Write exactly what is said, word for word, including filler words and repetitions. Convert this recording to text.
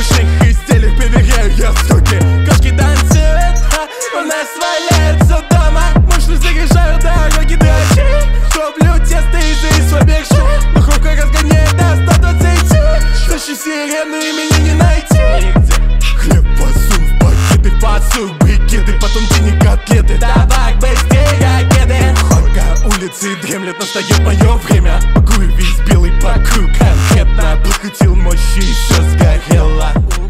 пышных изделиях проверяю я стоки. Кошки танцуют, а у нас валяются дома. Мощно заряжаю дороги дрочи. Топлю тесто из рис оберши. Духовка разгоняет до ста двадцати. Тащи сирену и меня не найти. Хлеб пасу в пакеты, пасу брикеты, потом денег котлеты. Давай быстрее ракеты. Пока улицы дремлет, настает мое время. Пакую весь белый пакую конкретно. Прокрутил мощи и все сгорело.